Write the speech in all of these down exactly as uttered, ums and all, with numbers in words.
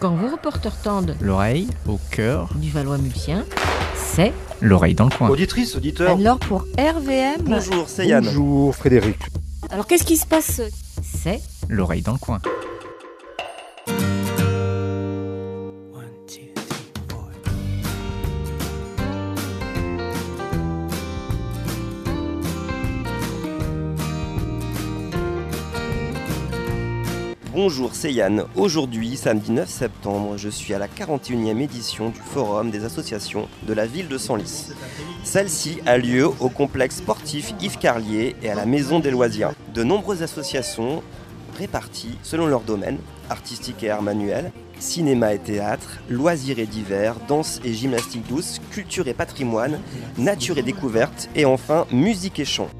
Quand vos reporters tendent l'oreille au cœur du Valois-Mulsien, c'est l'oreille dans le coin. Auditrice, auditeur. Alors pour R V M... Bonjour, c'est Yann. Bonjour Frédéric. Alors qu'est-ce qui se passe? C'est l'oreille dans le coin. Bonjour, c'est Yann. Aujourd'hui, samedi neuf septembre, je suis à la quarante et unième édition du Forum des associations de la ville de Senlis. Celle-ci a lieu au complexe sportif Yves Carlier et à la Maison des Loisirs. De nombreuses associations réparties selon leur domaine, artistique et art manuel, cinéma et théâtre, loisirs et divers, danse et gymnastique douce, culture et patrimoine, nature et découverte et enfin musique et chant.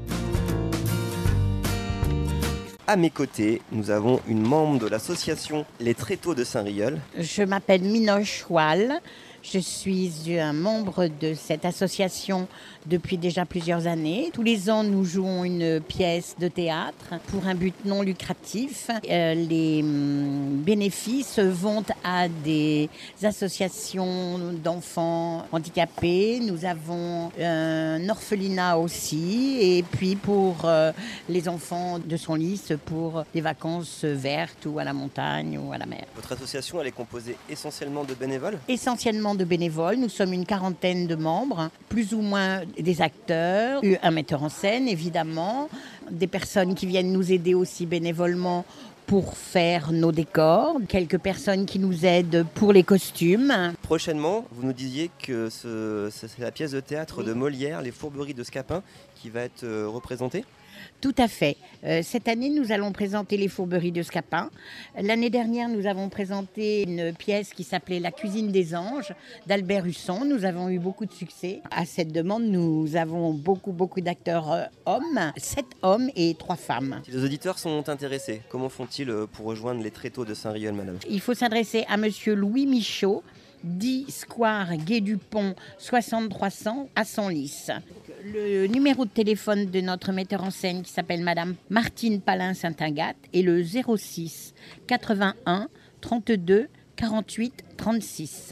À mes côtés, nous avons une membre de l'association Les Tréteaux de Saint-Riol. Je m'appelle Minoche Choual. Je suis un membre de cette association depuis déjà plusieurs années. Tous les ans, nous jouons une pièce de théâtre pour un but non lucratif. Euh, les hum, bénéfices vont à des associations d'enfants handicapés. Nous avons un orphelinat aussi. Et puis pour euh, les enfants de Senlis, pour des vacances vertes ou à la montagne ou à la mer. Votre association, elle est composée essentiellement de bénévoles ? Essentiellement de bénévoles. Nous sommes une quarantaine de membres, plus ou moins des acteurs, un metteur en scène évidemment, des personnes qui viennent nous aider aussi bénévolement pour faire nos décors, quelques personnes qui nous aident pour les costumes. Prochainement, vous nous disiez que ce, c'est la pièce de théâtre de Molière, Les Fourberies de Scapin, qui va être euh, représentée ? Tout à fait. Euh, cette année, nous allons présenter Les Fourberies de Scapin. L'année dernière, nous avons présenté une pièce qui s'appelait La cuisine des anges d'Albert Husson. Nous avons eu beaucoup de succès. À cette demande, nous avons beaucoup, beaucoup d'acteurs euh, hommes, sept hommes et trois femmes. Si les auditeurs sont intéressés, comment font-ils pour rejoindre les Tréteaux de Saint-Riol, madame ? Il faut s'adresser à monsieur Louis Michaud, dix square Gué du Pont, soixante-trois cents à Senlis. Le numéro de téléphone de notre metteur en scène qui s'appelle madame Martine Palin Saint-Agathe est le zéro six quatre-vingt-un trente-deux quarante-huit trente-six.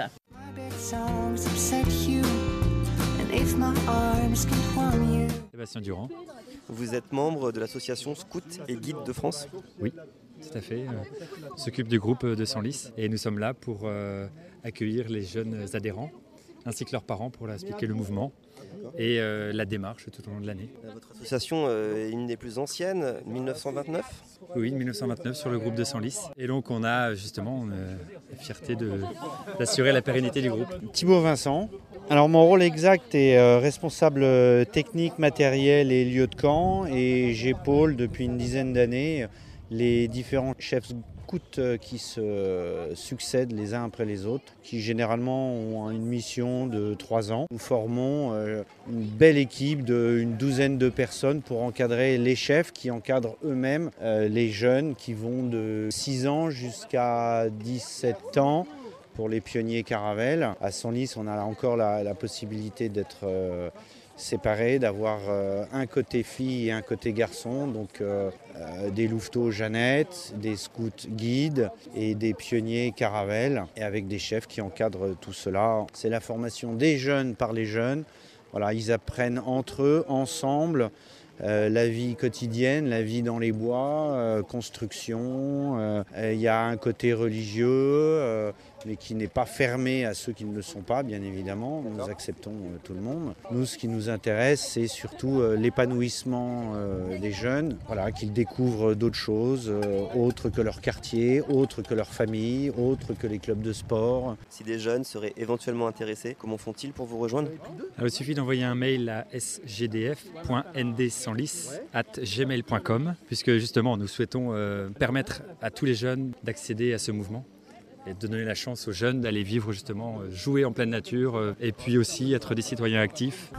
Sébastien Durand. Vous êtes membre de l'association Scouts et Guides de France ? Oui, tout à fait. Euh, on s'occupe du groupe de Senlis et nous sommes là pour euh, accueillir les jeunes adhérents ainsi que leurs parents pour leur expliquer le mouvement et euh, la démarche tout au long de l'année. Votre association euh, est une des plus anciennes, dix-neuf cent vingt-neuf ? Oui, dix-neuf cent vingt-neuf sur le groupe de Senlis. Et donc on a justement euh, la fierté de, d'assurer la pérennité du groupe. Thibaut Vincent. Alors mon rôle exact est euh, responsable technique, matériel et lieu de camp, et j'épaule depuis une dizaine d'années les différents chefs scouts qui se succèdent les uns après les autres, qui généralement ont une mission de trois ans. Nous formons euh, une belle équipe d'une douzaine de personnes pour encadrer les chefs qui encadrent eux-mêmes euh, les jeunes qui vont de six ans jusqu'à dix-sept ans. Pour les pionniers Caravelle. À Senlis, on a encore la, la possibilité d'être euh, séparés, d'avoir euh, un côté fille et un côté garçon, donc euh, euh, des louveteaux Jeannette, des scouts guides et des pionniers Caravelle, et avec des chefs qui encadrent tout cela. C'est la formation des jeunes par les jeunes. Voilà, ils apprennent entre eux, ensemble, Euh, la vie quotidienne, la vie dans les bois, euh, construction. Il euh, y a un côté religieux, euh, mais qui n'est pas fermé à ceux qui ne le sont pas, bien évidemment. Nous acceptons euh, tout le monde. Nous, ce qui nous intéresse, c'est surtout euh, l'épanouissement euh, des jeunes, voilà, qu'ils découvrent d'autres choses, euh, autres que leur quartier, autres que leur famille, autres que les clubs de sport. Si des jeunes seraient éventuellement intéressés, comment font-ils pour vous rejoindre ? Alors, il suffit d'envoyer un mail à s g d f point n d senlis arobase gmail point com, puisque justement nous souhaitons euh, permettre à tous les jeunes d'accéder à ce mouvement et de donner la chance aux jeunes d'aller vivre justement, euh, jouer en pleine nature euh, et puis aussi être des citoyens actifs.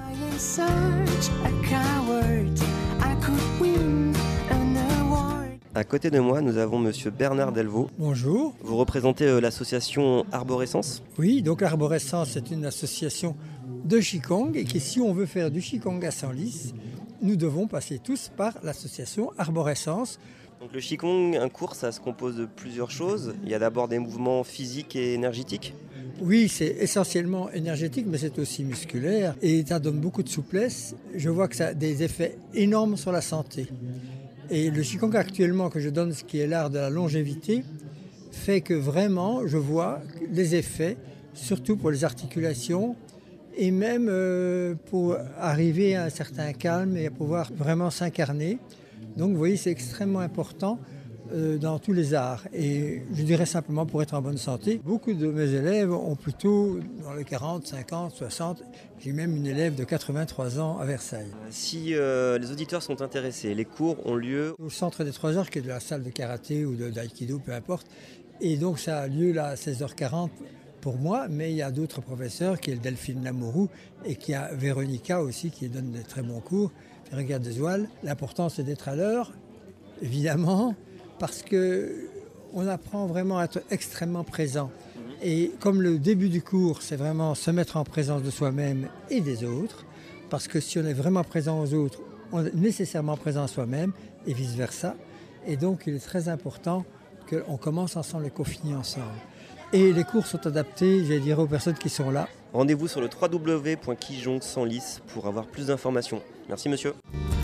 À côté de moi, nous avons monsieur Bernard Delvaux. Bonjour. Vous représentez euh, l'association Arborescence ? Oui, donc l'Arborescence est une association de Qigong et que si on veut faire du Qigong à Senlis, nous devons passer tous par l'association Arborescence Donc le Qigong, un cours, ça se compose de plusieurs choses. Il y a d'abord des mouvements physiques et énergétiques. Oui, c'est essentiellement énergétique, mais c'est aussi musculaire et ça donne beaucoup de souplesse. Je vois que ça a des effets énormes sur la santé. Et le Qigong actuellement que je donne, ce qui est l'art de la longévité, fait que vraiment je vois les effets, surtout pour les articulations et même euh, pour arriver à un certain calme et à pouvoir vraiment s'incarner. Donc vous voyez, c'est extrêmement important euh, dans tous les arts. Et je dirais simplement pour être en bonne santé, beaucoup de mes élèves ont plutôt dans les quarante, cinquante, soixante. J'ai même une élève de quatre-vingt-trois ans à Versailles. Si euh, les auditeurs sont intéressés, les cours ont lieu au centre des trois heures, qui est de la salle de karaté ou de d'aïkido, peu importe. Et donc ça a lieu là à seize heures quarante pour moi, mais il y a d'autres professeurs, qui est le Delphine Lamourou et qui a Véronica aussi, qui donne de très bons cours. Regarde des Oiles. L'important, c'est d'être à l'heure, évidemment, parce qu'on apprend vraiment à être extrêmement présent. Et comme le début du cours, c'est vraiment se mettre en présence de soi-même et des autres, parce que si on est vraiment présent aux autres, on est nécessairement présent à soi-même et vice-versa. Et donc, il est très important qu'on commence ensemble et qu'on finisse ensemble. Et les cours sont adaptés, je dirais, aux personnes qui sont là. Rendez-vous sur le w w w point qigong senlis pour avoir plus d'informations. Merci monsieur.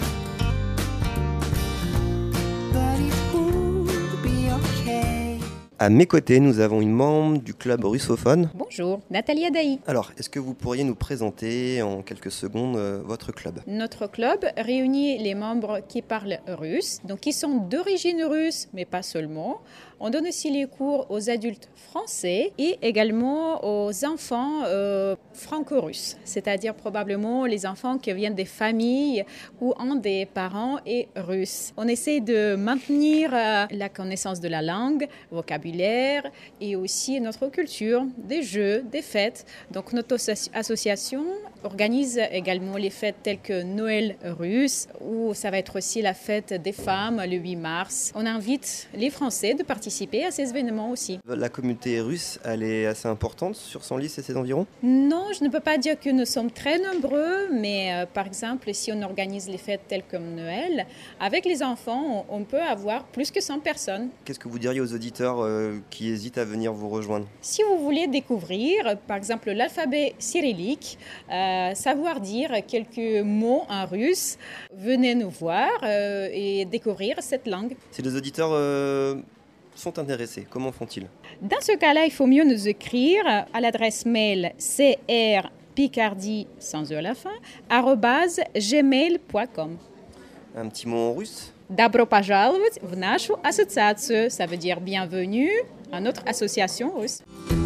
À mes côtés, nous avons une membre du club russophone. Bonjour, Nathalie Adaï. Alors, est-ce que vous pourriez nous présenter en quelques secondes euh, votre club ? Notre club réunit les membres qui parlent russe, donc qui sont d'origine russe, mais pas seulement. On donne aussi les cours aux adultes français et également aux enfants euh, franco-russes, c'est-à-dire probablement les enfants qui viennent des familles où ont des parents et russes. On essaie de maintenir euh, la connaissance de la langue, vocabulaire et aussi notre culture, des jeux, des fêtes. Donc notre association organise également les fêtes telles que Noël russe, où ça va être aussi la fête des femmes le huit mars. On invite les Français de participer à ces événements aussi. La communauté russe, elle est assez importante sur Senlis et ses environs ? Non, je ne peux pas dire que nous sommes très nombreux, mais euh, par exemple, si on organise les fêtes telles comme Noël, avec les enfants, on, on peut avoir plus que cent personnes. Qu'est-ce que vous diriez aux auditeurs euh, qui hésitent à venir vous rejoindre ? Si vous voulez découvrir, par exemple, l'alphabet cyrillique, euh, savoir dire quelques mots en russe, venez nous voir euh, et découvrir cette langue. Si les auditeurs euh, sont intéressés, comment font-ils ? Dans ce cas-là, il faut mieux nous écrire à l'adresse mail crpicardie sans e à la fin, arobase gmail point com. Un petit mot en russe ? Добро пожаловать в нашу ассоциацию. Ça veut dire bienvenue à notre association russe.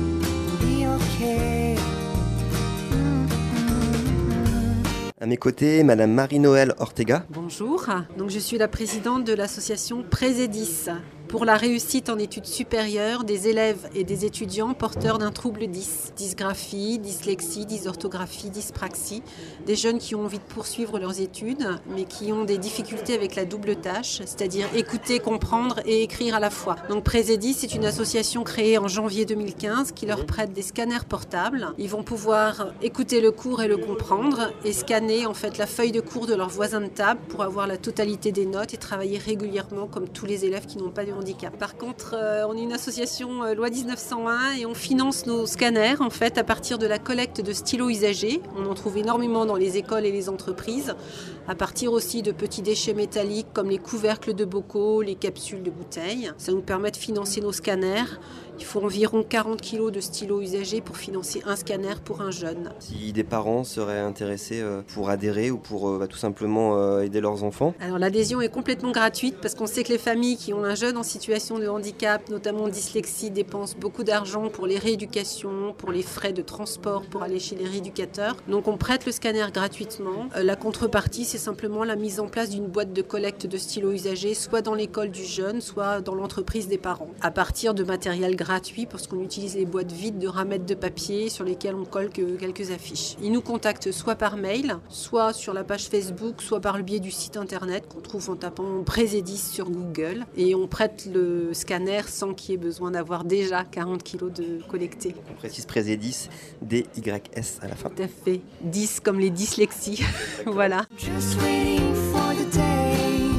À mes côtés, Madame Marie-Noëlle Ortega. Bonjour, donc je suis la présidente de l'association Présédis pour la réussite en études supérieures des élèves et des étudiants porteurs d'un trouble dys, dysgraphie, dyslexie, dysorthographie, dyspraxie, des jeunes qui ont envie de poursuivre leurs études mais qui ont des difficultés avec la double tâche, c'est-à-dire écouter, comprendre et écrire à la fois. Donc Présédis, c'est une association créée en janvier deux mille quinze qui leur prête des scanners portables. Ils vont pouvoir écouter le cours et le comprendre et scanner en fait la feuille de cours de leur voisin de table pour avoir la totalité des notes et travailler régulièrement comme tous les élèves qui n'ont pas de handicap. Par contre, euh, on est une association euh, loi dix-neuf cent un et on finance nos scanners en fait à partir de la collecte de stylos usagés. On en trouve énormément dans les écoles et les entreprises, à partir aussi de petits déchets métalliques comme les couvercles de bocaux, les capsules de bouteilles. Ça nous permet de financer nos scanners. Il faut environ quarante kilos de stylos usagés pour financer un scanner pour un jeune. Si des parents seraient intéressés pour adhérer ou pour bah, tout simplement aider leurs enfants ? Alors l'adhésion est complètement gratuite parce qu'on sait que les familles qui ont un jeune en situation de handicap, notamment dyslexie, dépensent beaucoup d'argent pour les rééducations, pour les frais de transport, pour aller chez les rééducateurs. Donc on prête le scanner gratuitement. La contrepartie, c'est simplement la mise en place d'une boîte de collecte de stylos usagés, soit dans l'école du jeune, soit dans l'entreprise des parents, à partir de matériel gratuit parce qu'on utilise les boîtes vides de ramettes de papier sur lesquelles on colle que quelques affiches. Ils nous contactent soit par mail, soit sur la page Facebook, soit par le biais du site internet qu'on trouve en tapant Présédis sur Google. Et on prête le scanner sans qu'il y ait besoin d'avoir déjà quarante kilos de collectés. On précise Présédis, D Y S à la fin. Tout à fait. dix comme les dyslexies. Voilà.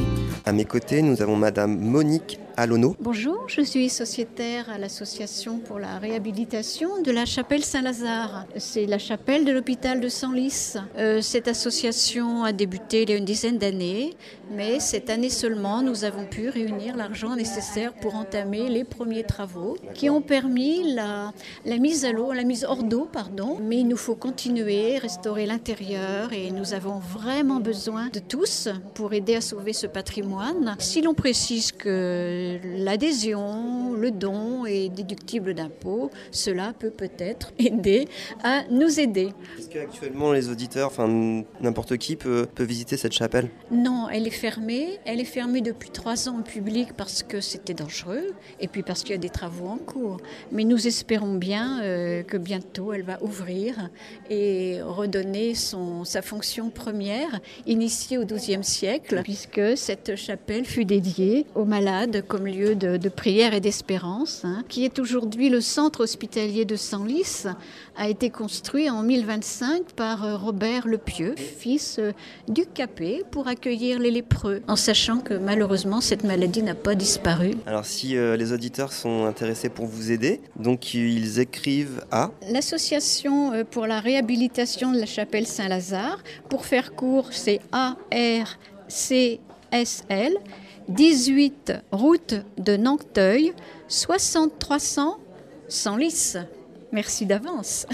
À mes côtés, nous avons Madame Monique Alonneau. Bonjour, je suis sociétaire à l'association pour la réhabilitation de la chapelle Saint-Lazare. C'est la chapelle de l'hôpital de Senlis. Euh, cette association a débuté il y a une dizaine d'années, mais cette année seulement, nous avons pu réunir l'argent nécessaire pour entamer les premiers travaux qui ont permis la, la mise à l'eau, la mise hors d'eau, pardon. Mais il nous faut continuer, restaurer l'intérieur et nous avons vraiment besoin de tous pour aider à sauver ce patrimoine. Si l'on précise que l'adhésion, le don est déductible d'impôts, cela peut peut-être aider à nous aider. Est-ce qu'actuellement les auditeurs, enfin n'importe qui peut, peut visiter cette chapelle? Non, elle est fermée. Elle est fermée depuis trois ans au public parce que c'était dangereux et puis parce qu'il y a des travaux en cours. Mais nous espérons bien euh, que bientôt elle va ouvrir et redonner son, sa fonction première, initiée au douzième siècle, puisque cette chapelle fut dédiée aux malades comme lieu de, de prière et d'espérance, hein, qui est aujourd'hui le centre hospitalier de Senlis, a été construit en mille vingt-cinq par Robert Lepieux, fils du Capet, pour accueillir les lépreux, en sachant que malheureusement cette maladie n'a pas disparu. Alors si euh, les auditeurs sont intéressés pour vous aider, donc ils écrivent à... L'association pour la réhabilitation de la chapelle Saint-Lazare, pour faire court, c'est A R C S L, dix-huit route de Nanteuil, soixante trois cents Senlis. Merci d'avance.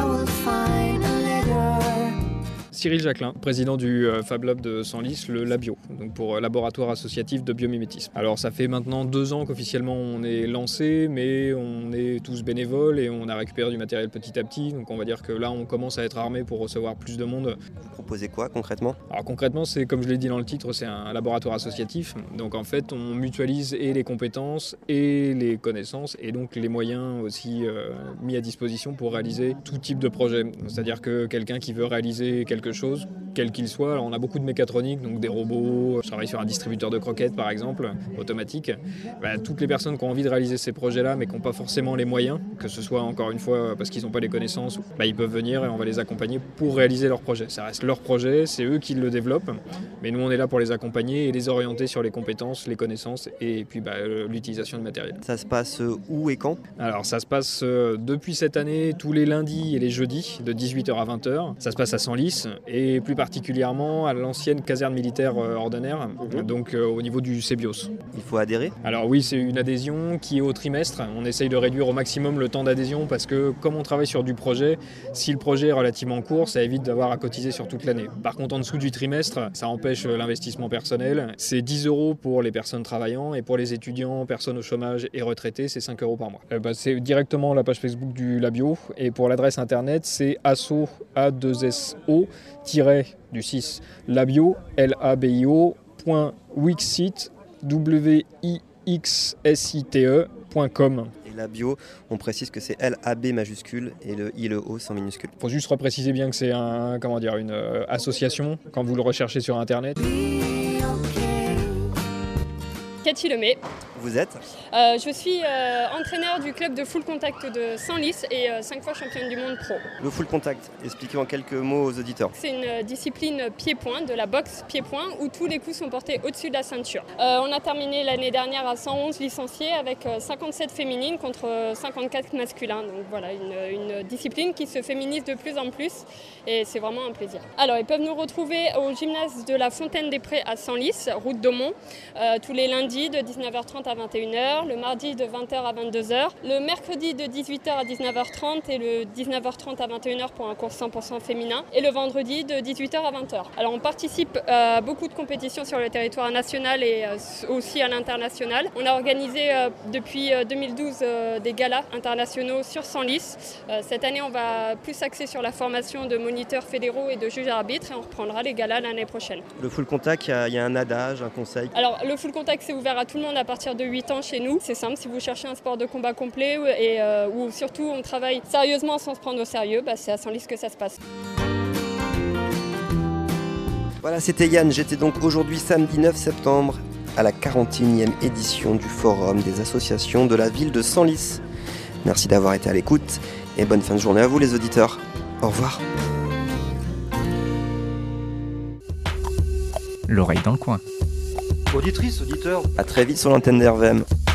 Cyril Jacquelin, président du euh, Fab Lab de Senlis, le Labio, donc pour euh, laboratoire associatif de biomimétisme. Alors ça fait maintenant deux ans qu'officiellement on est lancé, mais on est tous bénévoles et on a récupéré du matériel petit à petit, donc on va dire que là on commence à être armé pour recevoir plus de monde. Vous proposez quoi concrètement? Alors concrètement, c'est comme je l'ai dit dans le titre, c'est un laboratoire associatif, donc en fait on mutualise et les compétences et les connaissances et donc les moyens aussi euh, mis à disposition pour réaliser tout type de projet. C'est-à-dire que quelqu'un qui veut réaliser quelque chose, quel qu'il soit. Alors on a beaucoup de mécatronique, donc des robots. Je travaille sur un distributeur de croquettes par exemple, automatique. Bah, toutes les personnes qui ont envie de réaliser ces projets-là, mais qui n'ont pas forcément les moyens, que ce soit encore une fois parce qu'ils n'ont pas les connaissances, bah, ils peuvent venir et on va les accompagner pour réaliser leur projet. Ça reste leur projet, c'est eux qui le développent, mais nous on est là pour les accompagner et les orienter sur les compétences, les connaissances et puis bah, l'utilisation de matériel. Ça se passe où et quand? Alors ça se passe euh, depuis cette année tous les lundis et les jeudis de dix-huit heures à vingt heures. Ça se passe à Senlis et plus particulièrement à l'ancienne caserne militaire euh, ordinaire, mmh. donc euh, au niveau du Sébios. Il faut adhérer? Alors oui, c'est une adhésion qui est au trimestre. On essaye de réduire au maximum le temps d'adhésion parce que comme on travaille sur du projet, si le projet est relativement court, ça évite d'avoir à cotiser sur toute l'année. Par contre, en dessous du trimestre, ça empêche l'investissement personnel. C'est dix euros pour les personnes travaillant et pour les étudiants, personnes au chômage et retraités, c'est cinq euros par mois. Euh, bah, c'est directement la page Facebook du Labio et pour l'adresse internet, c'est asso, A deux S O, du six, labio, L A B I O, point wixsite, W I X S I T E, point com. Et Labio, on précise que c'est L A B majuscule et le I et le O sans minuscule. Il faut juste repréciser bien que c'est un, comment dire, une euh, association quand vous le recherchez sur internet. Cathy Lemay. Vous êtes euh, Je suis euh, entraîneur du club de full contact de Senlis et euh, cinq fois championne du monde pro. Le full contact, expliquez en quelques mots aux auditeurs. C'est une euh, discipline pied-point, de la boxe pied-point, où tous les coups sont portés au-dessus de la ceinture. Euh, on a terminé l'année dernière à cent onze licenciés avec euh, cinquante-sept féminines contre euh, cinquante-quatre masculins. Donc voilà, une, une discipline qui se féminise de plus en plus et c'est vraiment un plaisir. Alors ils peuvent nous retrouver au gymnase de la Fontaine des Prés à Senlis, route d'Aumont, euh, tous les lundis de dix-neuf heures trente à vingt et une heures, le mardi de vingt heures à vingt-deux heures, le mercredi de dix-huit heures à dix-neuf heures trente et le dix-neuf heures trente à vingt et une heures pour un cours cent pour cent féminin et le vendredi de dix-huit heures à vingt heures. Alors on participe à beaucoup de compétitions sur le territoire national et aussi à l'international. On a organisé depuis deux mille douze des galas internationaux sur Senlis. Cette année on va plus s'axer sur la formation de moniteurs fédéraux et de juges arbitres et on reprendra les galas l'année prochaine. Le full contact, il y, y a un adage, un conseil? Alors le full contact c'est ouvert à tout le monde à partir de huit ans chez nous. C'est simple, si vous cherchez un sport de combat complet et euh, où surtout on travaille sérieusement sans se prendre au sérieux, bah, c'est à Senlis que ça se passe. Voilà, c'était Yann. J'étais donc aujourd'hui samedi neuf septembre à la quarante et unième édition du Forum des associations de la ville de Senlis. Merci d'avoir été à l'écoute et bonne fin de journée à vous les auditeurs. Au revoir. L'oreille dans le coin. Auditrice, auditeur. À très vite sur l'antenne d'R V M.